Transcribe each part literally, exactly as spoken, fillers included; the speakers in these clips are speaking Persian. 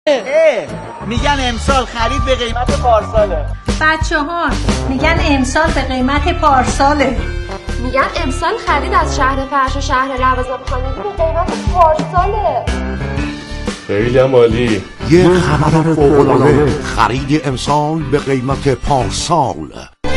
میگن امسال خرید به قیمت پارساله. بچه ها میگن امسال به قیمت پارساله. میگن امسال خرید از شهر فرش و شهر لوازم خانگی به قیمت پارساله. خیلی عالی. یه خبر فوق‌العاده، خرید امسال به قیمت پارسال.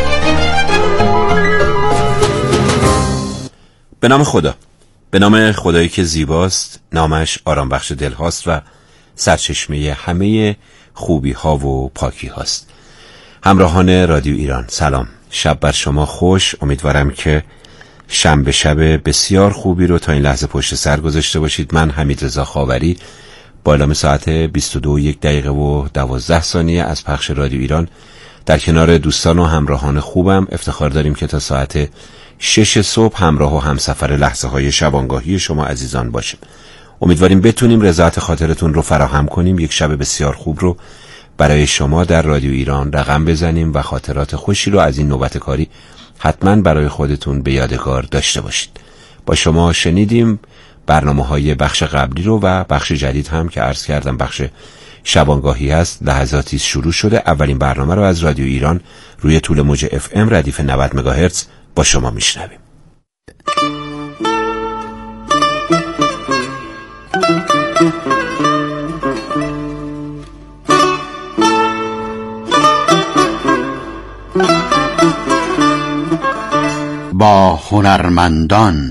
به نام خدا، به نام خدایی که زیباست، نامش آرام بخش دل هاست و سرچشمه همه خوبی ها و پاکی هاست. همراهان رادیو ایران سلام، شب بر شما خوش. امیدوارم که شنبه شب بسیار خوبی رو تا این لحظه پشت سر گذاشته باشید. من حمیدرضا خاوری با اعلام ساعت بیست و دو و یک دقیقه و دوازده ثانیه از پخش رادیو ایران در کنار دوستان و همراهان خوبم افتخار داریم که تا ساعت شش صبح همراه و همسفر لحظه های شبانگاهی شما عزیزان باشیم. امیدواریم بتونیم رضایت خاطرتون رو فراهم کنیم، یک شب بسیار خوب رو برای شما در رادیو ایران رقم بزنیم و خاطرات خوشی رو از این نوبت کاری حتما برای خودتون به یادگار داشته باشید. با شما شنیدیم برنامه‌های بخش قبلی رو و بخش جدید هم که عرض کردم بخش شبانگاهی هست لحظاتی شروع شده. اولین برنامه رو از رادیو ایران روی طول موج اف ام ردیف نود مگاهرتز با شما میشنویم. با هنرمندان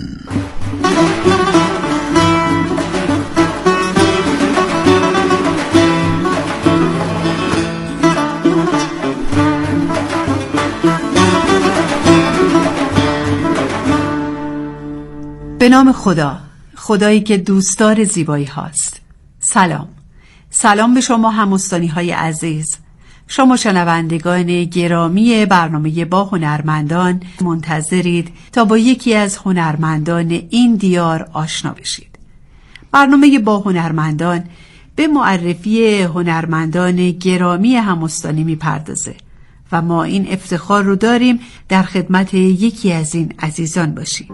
به نام خدا، خدایی که دوستدار زیبایی هاست. سلام سلام به شما هموستانی های عزیز، شما شنوندگان گرامی برنامه با هنرمندان. منتظرید تا با یکی از هنرمندان این دیار آشنا بشید. برنامه با هنرمندان به معرفی هنرمندان گرامی هموستانی میپردازه و ما این افتخار رو داریم در خدمت یکی از این عزیزان باشیم.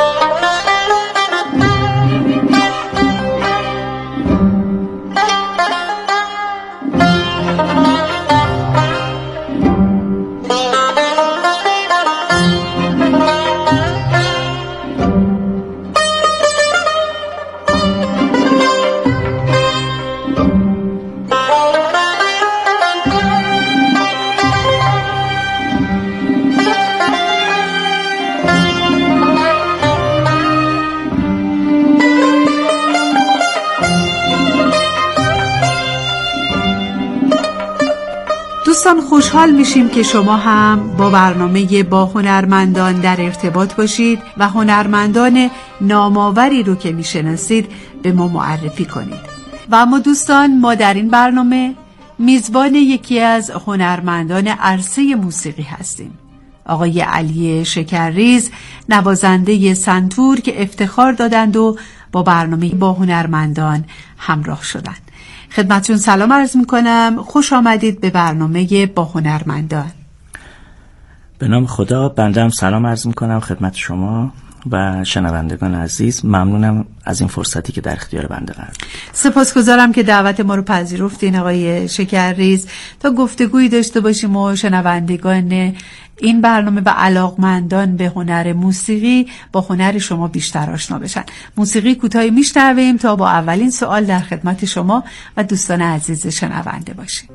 دوستان خوشحال میشیم که شما هم با برنامه با هنرمندان در ارتباط باشید و هنرمندان نامآوری رو که میشناسید به ما معرفی کنید. و اما دوستان، ما در این برنامه میزبان یکی از هنرمندان عرصه موسیقی هستیم، آقای علی شکرریز، نوازنده سنتور که افتخار دادند و با برنامه با هنرمندان همراه شدند. خدمتتون سلام عرض میکنم، خوش آمدید به برنامه با هنرمندان. به نام خدا، بنده هم سلام عرض میکنم خدمت شما و شنوندگان عزیز. ممنونم از این فرصتی که در اختیار بنده قرار. سپاسگزارم که دعوت ما رو پذیرفتین آقای شکرریز تا گفتگویی داشته باشیم و شنوندگان این برنامه و علاقمندان به هنر موسیقی با هنر شما بیشتر آشنا بشن. موسیقی کوتاهی میشنویم تا با اولین سوال در خدمت شما و دوستان عزیز شنونده باشیم.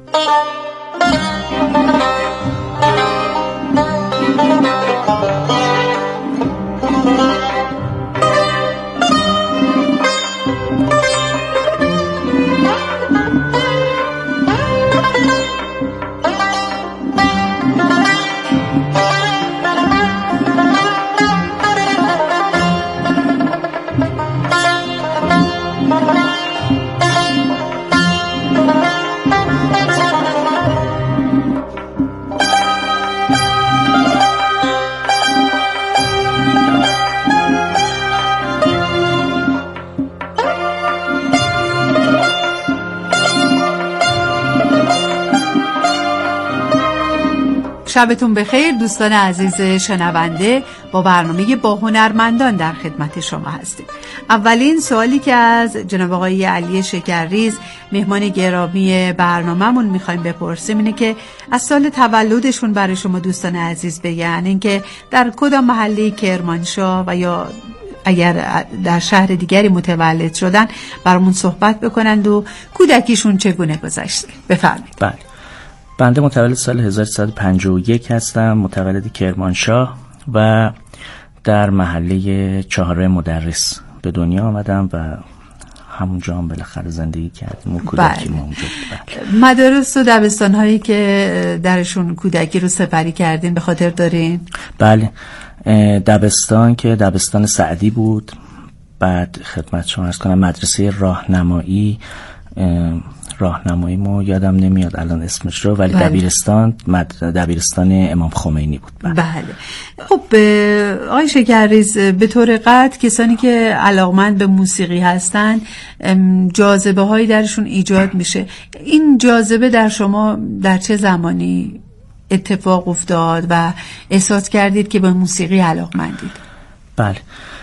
شبتون بخیر دوستان عزیز شنونده. با برنامه با هنرمندان در خدمت شما هستیم. اولین سوالی که از جناب آقای علی شکرریز مهمان گرامی برنامه‌مون میخوایم بپرسیم اینه که از سال تولدشون برای شما دوستان عزیز بگن، اینکه در کدام محله کرمانشاه و یا اگر در شهر دیگری متولد شدن برامون صحبت بکنند و کودکیشون چگونه گذشته. بفرمایید. بله، بنده متولد سال هزار و سیصد و پنجاه و یک هستم، متولد کرمانشاه و در محله چهارراه مدرس به دنیا آمدم و همونجا هم بالاخره زندگی کردیم و کودکی ما اونجا. مدارس و دبستان هایی که درشون کودکی رو سپری کردین به خاطر دارین؟ بله، دبستان که دبستان سعدی بود، بعد خدمت شما عرض کنم مدرسه راهنمایی راهنمایی مو یادم نمیاد الان اسمش رو، ولی بله. دبیرستان مد... دبیرستان امام خمینی بود. بله, بله. خب آقای شکرریز، به طور قطع کسانی که علاقمند به موسیقی هستن جاذبه هایی درشون ایجاد میشه. این جاذبه در شما در چه زمانی اتفاق افتاد و احساس کردید که به موسیقی علاقمندید؟ بله،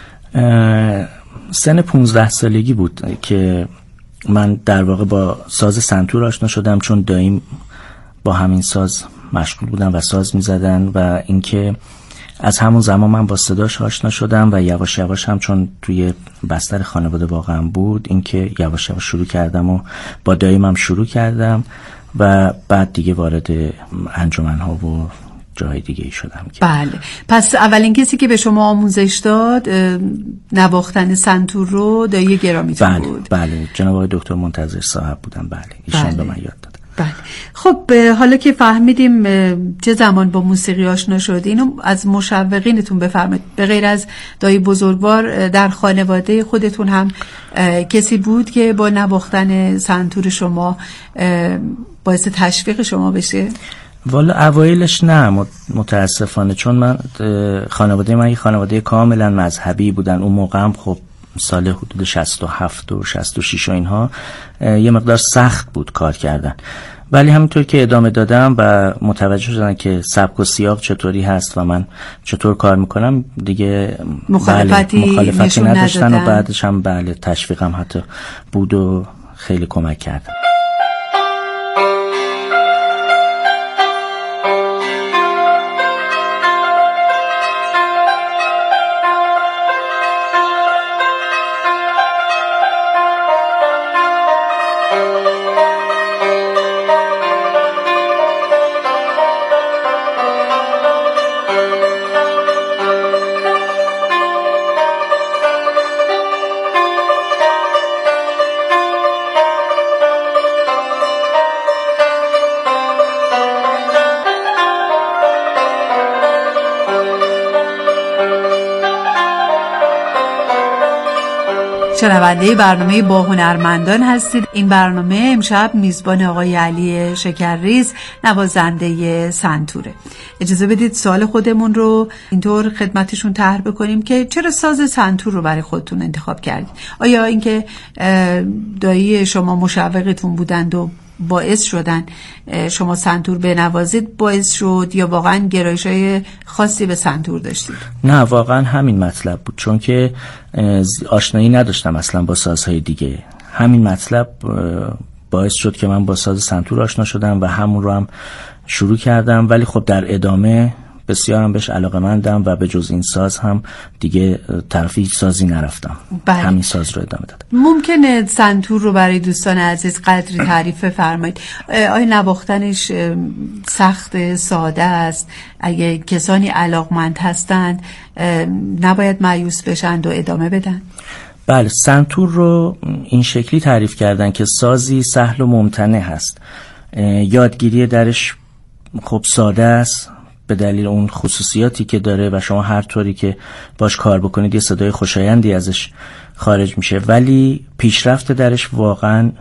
سن پونزده سالگی بود که من در واقع با ساز سنتور آشنا شدم، چون داییم با همین ساز مشغول بودن و ساز می زدن و اینکه از همون زمان من با صداش آشنا شدم و یواش یواش هم چون توی بستر خانواده واقعا بود، اینکه یواش یواش شروع کردم و با داییم هم شروع کردم و بعد دیگه وارد انجمن‌ها و جای دیگه ای شدم. بله، پس اولین کسی که به شما آموزش داد نواختن سنتور رو دایی گرامیتون بله، بود؟ بله، جناب آقای دکتر منتظر صاحب بودن. بله، ایشون بله. به من یاد داد. بله. خب حالا که فهمیدیم چه زمان با موسیقی آشنا شد، اینو از مشوقینتون بفرمایید. به غیر از دایی بزرگوار در خانواده خودتون هم کسی بود که با نواختن سنتور شما باعث تشویق شما بشه؟ والا اوایلش نه متاسفانه، چون من خانواده من یه خانواده کاملا مذهبی بودن. اون موقع هم خب سال حدود شصت و هفت و شصت و شش و اینها یه مقدار سخت بود کار کردن، ولی همینطور که ادامه دادم و متوجه شدن که سبک و سیاق چطوری هست و من چطور کار میکنم دیگه مخالفتی, بله مخالفتی نداشتن ندادن. و بعدش هم بله تشویقم حتی بود و خیلی کمک کردم. شنونده برنامه با هنرمندان هستید. این برنامه امشب میزبان آقای علی شکرریز نوازنده سنتوره. اجازه بدید سوال خودمون رو اینطور خدمتشون طرح بکنیم که چرا ساز سنتور رو برای خودتون انتخاب کردید؟ آیا اینکه دایی شما مشوقتون بودند و باعث شدن شما سنتور بنوازید باعث شد، یا واقعا گرایش‌های خاصی به سنتور داشتید؟ نه، واقعا همین مطلب بود، چون که آشنایی نداشتم اصلا با سازهای دیگه. همین مطلب باعث شد که من با ساز سنتور آشنا شدم و همون رو هم شروع کردم، ولی خب در ادامه بسیارم بهش علاقه‌مندم و به جز این ساز هم دیگه طرفی سازی نرفتم. بله. همین ساز رو ادامه دادم. ممکنه سنتور رو برای دوستان عزیز قدری تعریف بفرمایید؟ آیا نواختنش سخت، ساده است؟ اگه کسانی علاقمند هستند نباید مایوس بشند و ادامه بدن؟ بله، سنتور رو این شکلی تعریف کردن که سازی سهل و ممتنع هست. یادگیری درش خب ساده است به دلیل اون خصوصیاتی که داره و شما هر طوری که باش کار بکنید یه صدای خوشایندی ازش خارج میشه، ولی پیشرفت درش واقعا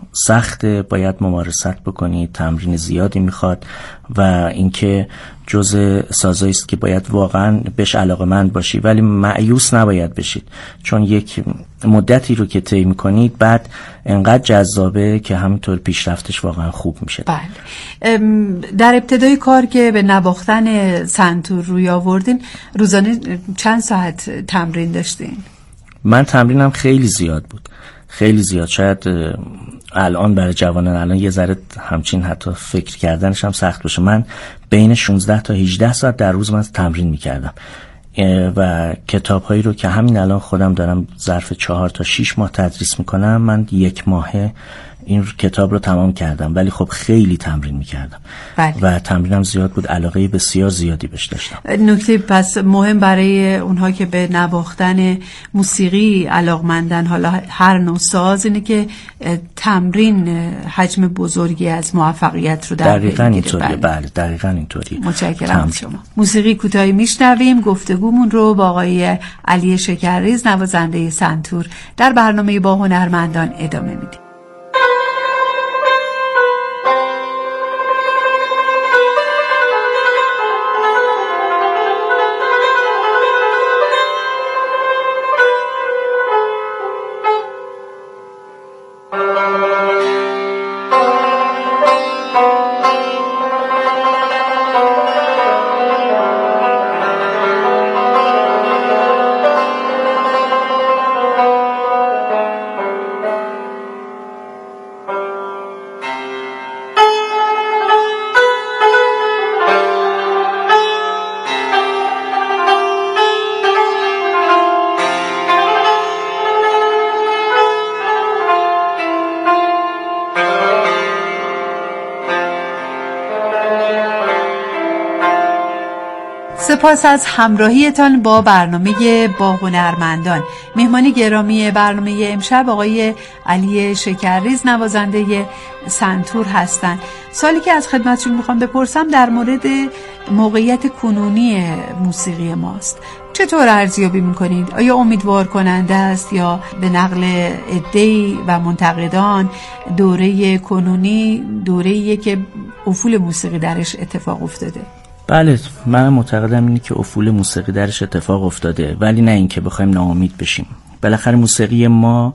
سخته، باید ممارست بکنید، تمرین زیادی میخواد و اینکه جزء سازایی است که باید واقعا بهش علاقه‌مند باشی، ولی مایوس نباید بشید، چون یک مدتی رو که طی میکنید بعد انقدر جذابه که همینطور پیشرفتش واقعا خوب میشه. بله. در ابتدای کار که به نواختن سنتور روی آوردین، روزانه چند ساعت تمرین داشتین؟ من تمرینم خیلی زیاد بود، خیلی زیاد. شاید الان برای جوانان الان یه ذره همچین حتی فکر کردنش هم سخت باشه. من بین شانزده تا هجده ساعت در روز من تمرین میکردم و کتاب هایی رو که همین الان خودم دارم ظرف چهار تا شیش ماه تدریس میکنم، من یک ماهه این کتاب رو تمام کردم، ولی خب خیلی تمرین میکردم. بله. و تمرینم زیاد بود، علاقه بسیار زیادی بهش داشتم. نکته پس مهم برای اونها که به نواختن موسیقی علاقمندن، حالا هر نوع ساز، اینه که تمرین حجم بزرگی از موفقیت رو در دقیقاً اینطوریه. بله. بله دقیقاً اینطوریه. متشکرم از شما. موسیقی کوتاهی میشنویم، گفتگومون رو با آقای علی شکرریز نوازنده سنتور در برنامه با هنرمندان ادامه میدیم. سپاس از همراهیتان با برنامه با هنرمندان. مهمان گرامی برنامه امشب آقای علی شکرریز نوازنده سنتور هستند. سوالی که از خدمتشون میخوام بپرسم در مورد موقعیت کنونی موسیقی ماست. چطور ارزیابی میکنید؟ آیا امیدوار کننده است یا به نقل عده‌ای و منتقدان دوره کنونی دوره‌ایه که افول موسیقی درش اتفاق افتاده؟ بله، من معتقدم اینه که افول موسیقی درش اتفاق افتاده، ولی نه اینکه بخوایم ناامید بشیم. بالاخره موسیقی ما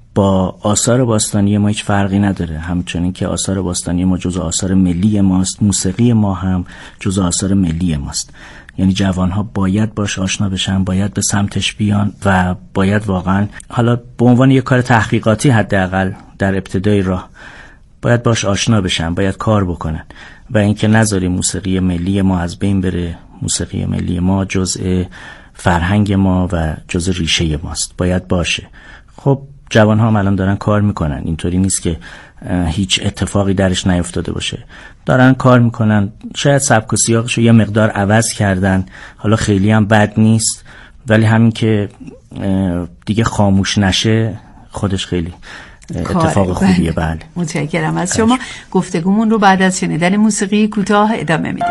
با آثار باستانی ما هیچ فرقی نداره، همچنین که آثار باستانی ما جزء آثار ملی ماست، موسیقی ما هم جزء آثار ملی ماست. یعنی جوانها باید باش آشنا بشن، باید به سمتش بیان و باید واقعا، حالا به عنوان یک کار تحقیقاتی حداقل در ابتدای راه، باید باش آشنا بشن، باید کار بکنن و اینکه نذاریم موسیقی ملی ما از بین بره. موسیقی ملی ما جزء فرهنگ ما و جزء ریشه ماست، باید باشه. خب جوان ها هم الان دارن کار میکنن، اینطوری نیست که هیچ اتفاقی درش نیفتاده باشه، دارن کار میکنن. شاید سبک و سیاقشو یه مقدار عوض کردن، حالا خیلی هم بد نیست، ولی همین که دیگه خاموش نشه خودش خیلی اتفاق خوبیه. بله، متشکرم از شما. گفتگومون رو بعد از شنیدن موسیقی کوتاه ادامه میدیم.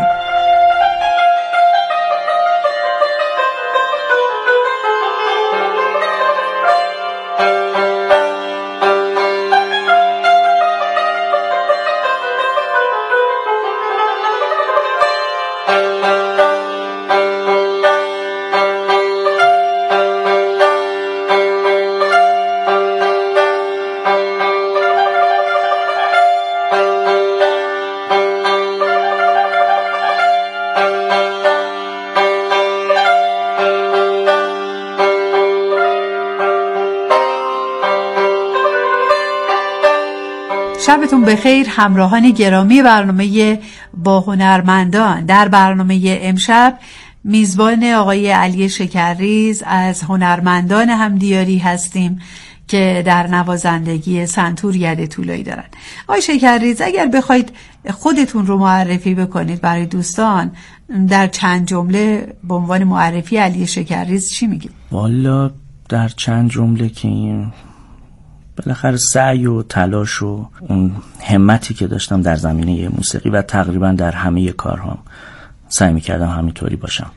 شبتون بخیر همراهان گرامی برنامه با هنرمندان. در برنامه امشب میزبان آقای علی شکرریز از هنرمندان همدیاری هستیم که در نوازندگی سنتور ید طولایی دارن. آقای شکرریز، اگر بخواید خودتون رو معرفی بکنید برای دوستان، در چند جمله به عنوان معرفی علی شکرریز چی میگید؟ والا در چند جمله که این بالاخره سعی و تلاش و اون همتی که داشتم در زمینه موسیقی و تقریبا در همه کارهام سعی می‌کردم همینطوری باشم.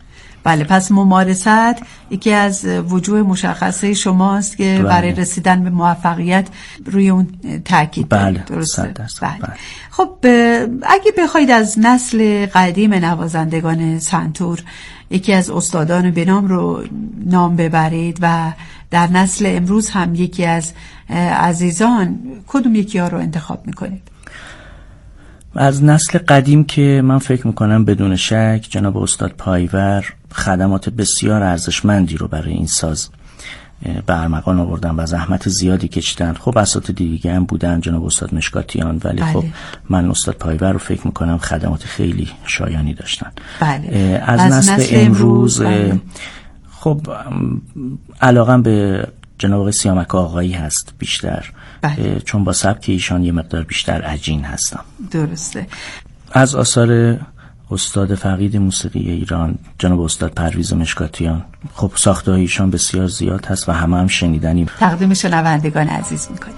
بله، پس ممارست یکی از وجوه مشخصه شماست که بله. برای رسیدن به موفقیت روی اون تاکید بله. درسته؟ بله. بله. خب اگه بخواید از نسل قدیم نوازندگان سنتور یکی از استادان به نام رو نام ببرید و در نسل امروز هم یکی از عزیزان، کدوم یکی ها رو انتخاب میکنید؟ از نسل قدیم که من فکر میکنم بدون شک جناب استاد پایور خدمات بسیار ارزشمندی رو برای این ساز به ارمغان آوردن و زحمت زیادی کشیدن. خب اساتید دیگه هم بودن، جناب استاد مشکاتیان، ولی بله. خب من استاد پایور رو فکر میکنم خدمات خیلی شایانی داشتن. بله. از, از نسل, نسل امروز بله. خب علاقم به جناب آقای سیامک آقایی هست بیشتر، بله. چون با سبک ایشان یه مقدار بیشتر عجین هستم. درسته. از آثار استاد فقید موسیقی ایران جناب استاد پرویز مشکاتیان، خب ساخته های ایشان بسیار زیاد هست و همه هم شنیدنی. تقدیم شنوندگان عزیز میکنیم.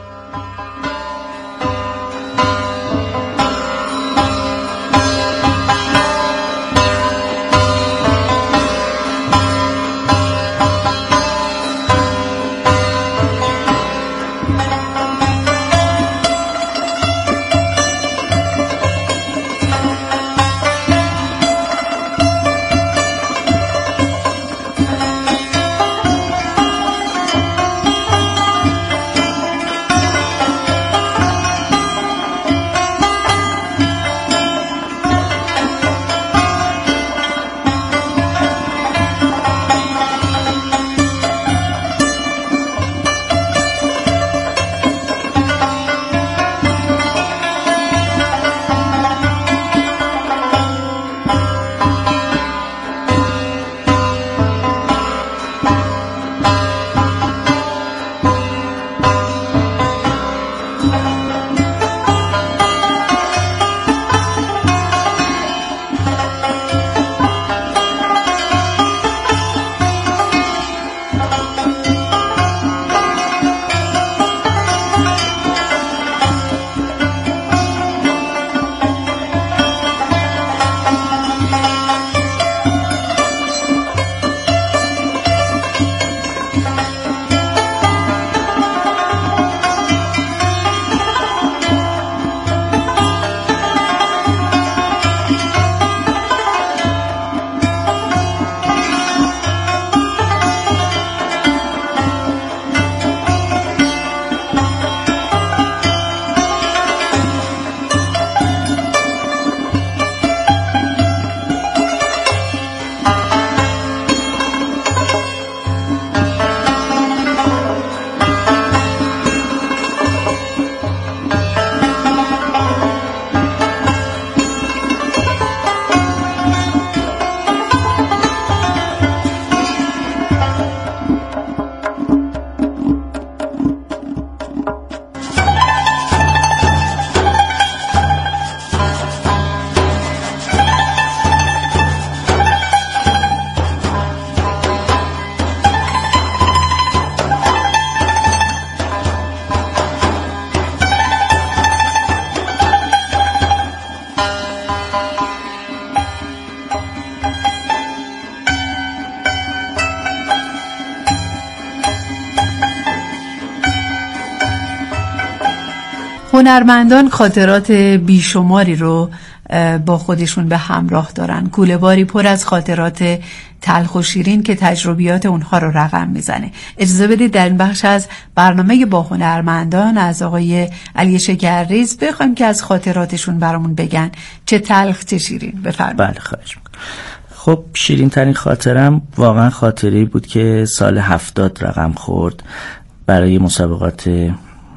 هنرمندان خاطرات بیشماری رو با خودشون به همراه دارن، کوله باری پر از خاطرات تلخ و شیرین که تجربیات اونها رو رقم میزنه. اجازه بدید در این بخش از برنامه با هنرمندان از آقای علی شکرریز بخوایم که از خاطراتشون برامون بگن، چه تلخ چه شیرین. بفرمایید. بله خواهش میکنم. خب شیرین ترین خاطرم واقعا خاطری بود که سال هفتاد رقم خورد. برای مسابقات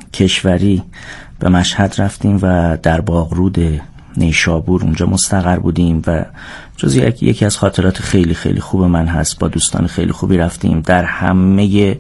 کشوری به مشهد رفتیم و در باغرود نیشابور اونجا مستقر بودیم و جز یکی از خاطرات خیلی خیلی خوب من هست. با دوستان خیلی خوبی رفتیم، در همه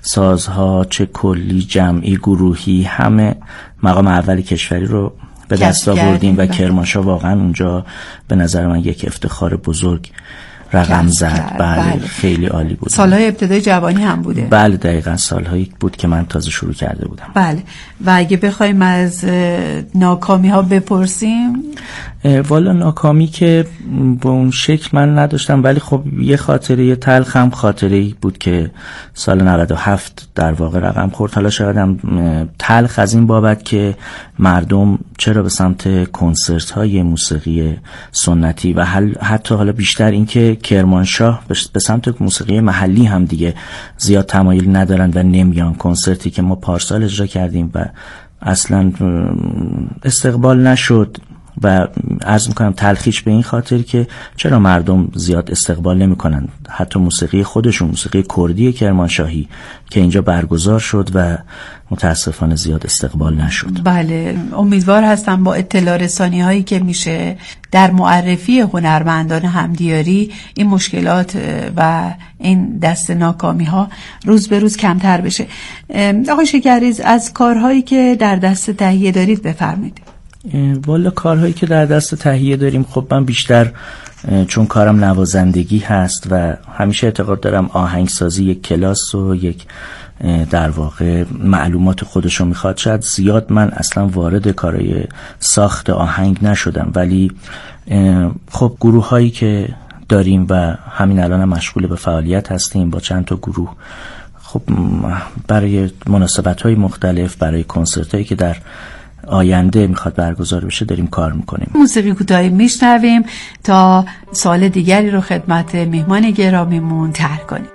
سازها چه کلی جمعی گروهی همه مقام اول کشوری رو به دست آوردیم و کرمانشاه واقعا اونجا به نظر من یک افتخار بزرگ رقم زد. بله خیلی عالی بود. سالهای ابتدای جوانی هم بوده. بله دقیقاً سالهایی بود که من تازه شروع کرده بودم. بله و اگه بخوایم از ناکامی ها بپرسیم، والا ناکامی که به اون شکل من نداشتم، ولی خب یه خاطره تلخ هم خاطره بود که سال نود و هفت در واقع رقم خورد. حالا شاید هم تلخ از این بابت که مردم چرا به سمت کنسرت های موسیقی سنتی و حتی حالا بیشتر این که کرمانشاه به سمت موسیقی محلی هم دیگه زیاد تمایل ندارن و نمیان. کنسرتی که ما پارسال اجرا کردیم و اصلا استقبال نشد و عرض میکنم تلخیش به این خاطر که چرا مردم زیاد استقبال نمیکنن. حتی موسیقی خودشون، موسیقی کردی کرمانشاهی که اینجا برگزار شد و متاسفانه زیاد استقبال نشد. بله، امیدوار هستم با اطلاع رسانی هایی که میشه در معرفی هنرمندان همدیاری این مشکلات و این دست ناکامی ها روز به روز کمتر بشه. آقای شکرریز، از کارهایی که در دست تهیه دارید بفرمایید. والا کارهایی که در دست تهیه داریم، خب من بیشتر چون کارم نوازندگی هست و همیشه اعتقاد دارم آهنگسازی یک کلاس و یک در واقع معلومات خودشو میخواد. شاید زیاد من اصلا وارد کارهای ساخت آهنگ نشدم، ولی خب گروه هایی که داریم و همین الان هم مشغول به فعالیت هستیم با چند تا گروه، خب برای مناسبت های مختلف، برای کنسرت هایی که در آینده میخواد برگزار بشه داریم کار میکنیم. موسیقی کوتاهی میشنویم تا سال دیگری رو خدمت مهمان گرامیمون ترک کنیم.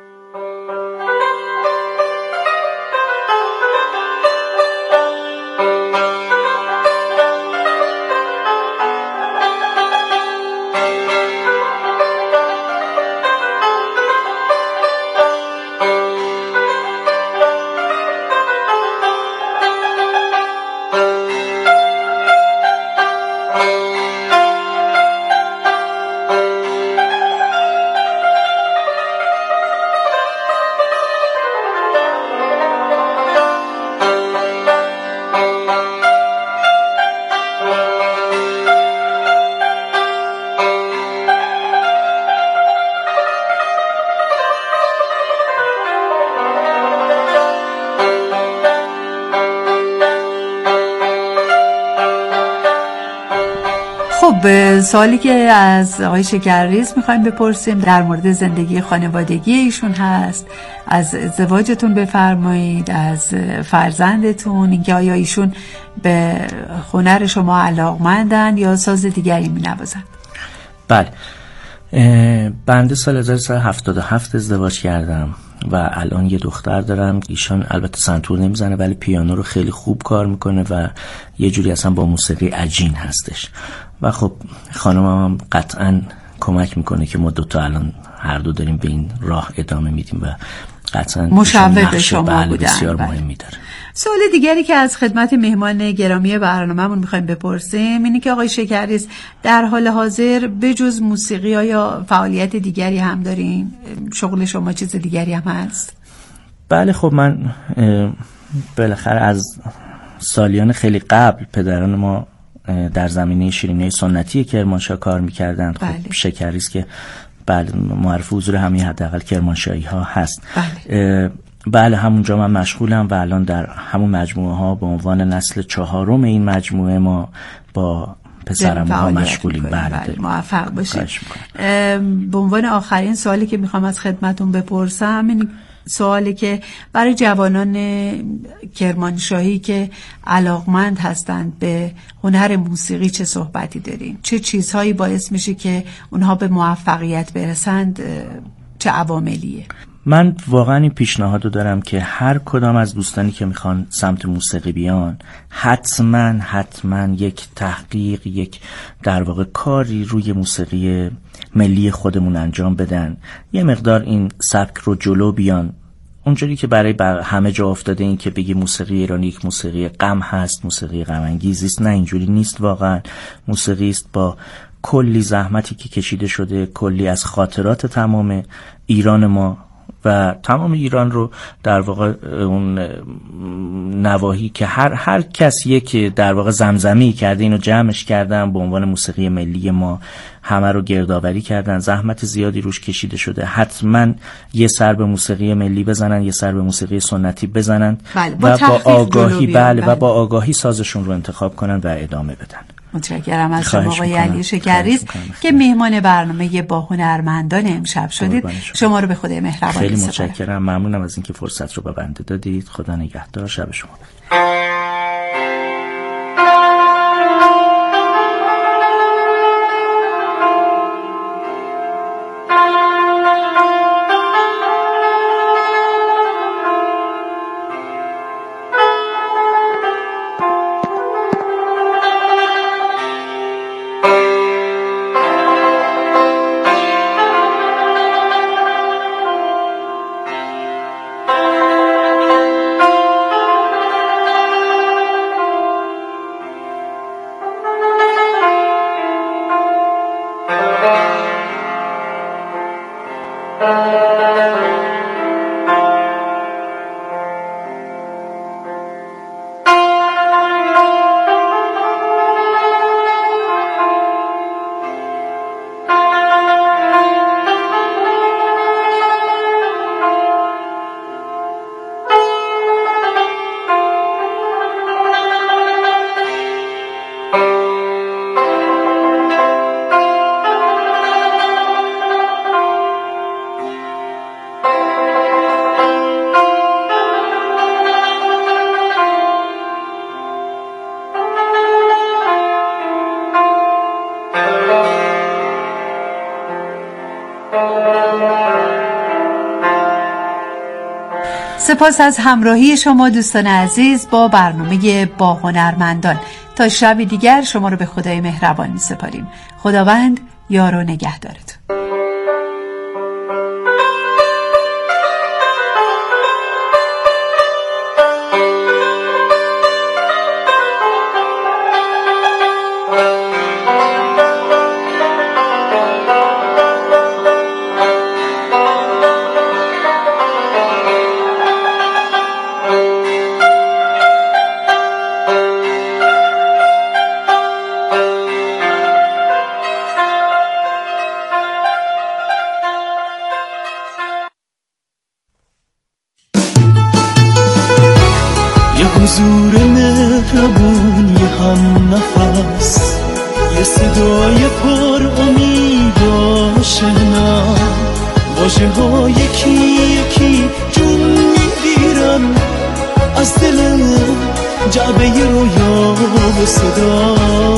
خب سوالی که از آقای شکرریز میخوایم بپرسیم در مورد زندگی خانوادگی ایشون هست. از ازدواجتون بفرمایید، از فرزندتون، اینکه آیا ایشون به هنر شما علاقمندن یا ساز دیگری مینوازن؟ بله، بنده سال هزار و سیصد و هفتاد و هفت ازدواج کردم و الان یه دختر دارم. ایشون البته سنتور نمیزنه ولی پیانو رو خیلی خوب کار میکنه و یه جوری اصلا با موسیقی عجین هستش و خب خانمم هم قطعا کمک میکنه که ما دوتا الان هر دو داریم به این راه ادامه میدیم و قطعا مشوق شما بودن. بسیار مهمی داره. سوال دیگری که از خدمت مهمان گرامی برنامه‌مون میخوایم بپرسیم اینه که آقای شکرریز در حال حاضر بجز موسیقی یا فعالیت دیگری هم دارین؟ شغل شما چیز دیگری هم هست؟ بله، خب من بالاخره از سالیان خیلی قبل پدران ما در زمینه شیرینی سنتی کرمانشاه کار میکردن. خب بله. شکرریز که بله معرف حضور همه حداقل کرمانشاهی ها هست. بله. بله همونجا من مشغولم و الان در همون مجموعه ها به عنوان نسل چهارم این مجموعه ما با پسرم ها مشغولیم. بله, بله موفق باشید. به عنوان آخرین سوالی که میخوام از خدمتون بپرسم این سوالی که برای جوانان کرمانشاهی که علاقمند هستند به هنر موسیقی چه صحبتی دارین؟ چه چیزهایی باعث میشه که اونها به موفقیت برسند؟ چه عواملیه؟ من واقعا این پیشنهادو دارم که هر کدام از دوستانی که میخوان سمت موسیقی بیان حتما حتما یک تحقیق، یک در واقع کاری روی موسیقی ملی خودمون انجام بدن. یه مقدار این سبک رو جلو بیان. اونجوری که برای بر همه جا افتاده این که بگی موسیقی ایرانی یک موسیقی غم هست، موسیقی غم انگیزی است، نه اینجوری نیست. واقعا موسیقی است با کلی زحمتی که کشیده شده، کلی از خاطرات تمام ایران ما و تمام ایران رو در واقع اون نواحی که هر هر کس یک در واقع زمزمی کرده اینو جمعش کردن به عنوان موسیقی ملی ما، همه رو گردآوری کردن، زحمت زیادی روش کشیده شده. حتما یه سر به موسیقی ملی بزنن، یه سر به موسیقی سنتی بزنن. بله، و با آگاهی بله, بله و با آگاهی سازشون رو انتخاب کنن و ادامه بدن. متشکرم از شما آقای علی شکریز که مهمان برنامه با هنرمندان امشب شدید. شما رو به خدای مهربان خیلی سپارم. متشکرم، ممنونم از اینکه فرصت رو به بنده دادید. خدا نگهدار، شب شما بخیر. سپاس از همراهی شما دوستان عزیز با برنامه با هنرمندان. تا شب دیگر شما رو به خدای مهربان می سپاریم. خداوند یار و نگهدارتون. حضور مهربون، یه هم نفس، یه صدای پر امید و شنا، واژه ها یکی یکی جون میگیرن از دل جعبه رویا و صدا.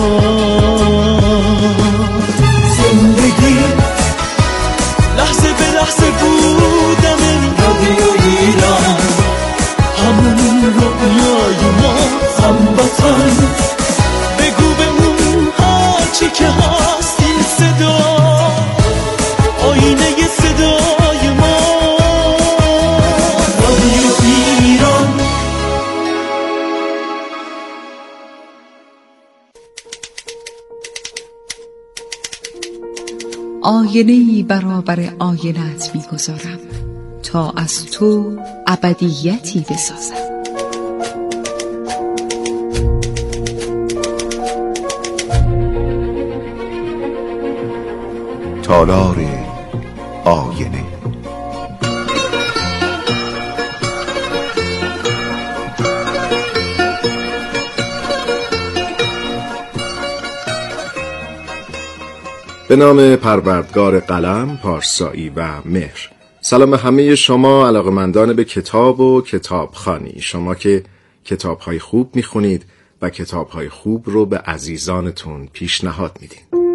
زندگی لحظه به لحظه بودم رادیو ایران، همون رویای ما هموطن. بگو به اون هرچی که هست این صدا آینه ی صدای ما. رادیو ایران. آینه‌ای برابر آینه‌ات می‌گذارم تا از تو ابدیتی بسازم. تالار آینه. به نام پروردگار قلم، پارسایی و مهر. سلام همه شما علاقه‌مندان به کتاب و کتابخوانی، شما که کتاب‌های خوب می‌خونید و کتاب‌های خوب رو به عزیزانتون پیشنهاد میدین.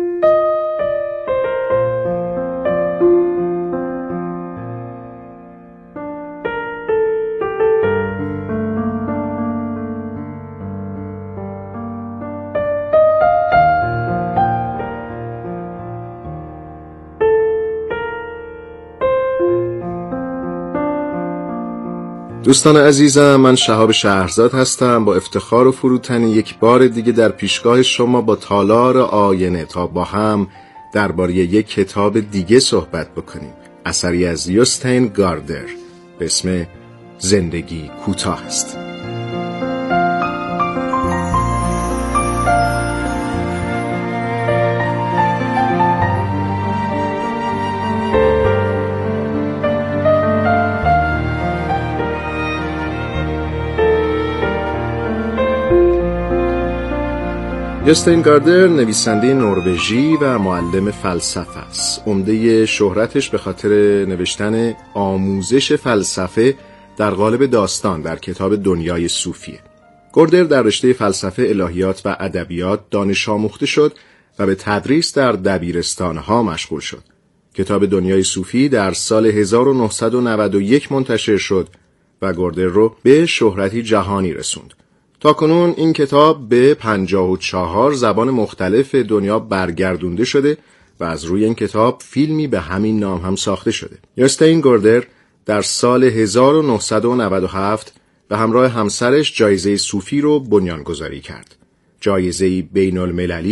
دوستان عزیزم، من شهاب شهرزاد هستم. با افتخار و فروتنی یک بار دیگه در پیشگاه شما با تالار آینه تا با هم درباره یک کتاب دیگه صحبت بکنیم. اثری از یوستین گاردر به اسم زندگی کوتاه است. یوستین گاردر نویسنده نروژی و معلم فلسفه است. عمده شهرتش به خاطر نوشتن آموزش فلسفه در قالب داستان در کتاب دنیای صوفیه. گاردر در رشته فلسفه، الهیات و ادبیات دانش آموخته شد و به تدریس در دبیرستان‌ها مشغول شد. کتاب دنیای صوفی در سال هزار و نهصد و نود و یک منتشر شد و گاردر رو به شهرتی جهانی رسوند. تاکنون این کتاب به پنجاه و چهار زبان مختلف دنیا برگردونده شده و از روی این کتاب فیلمی به همین نام هم ساخته شده. یوستین گاردر در سال هزار و نهصد و نود و هفت به همراه همسرش جایزه صوفی رو بنیانگذاری کرد. جایزه بین المللی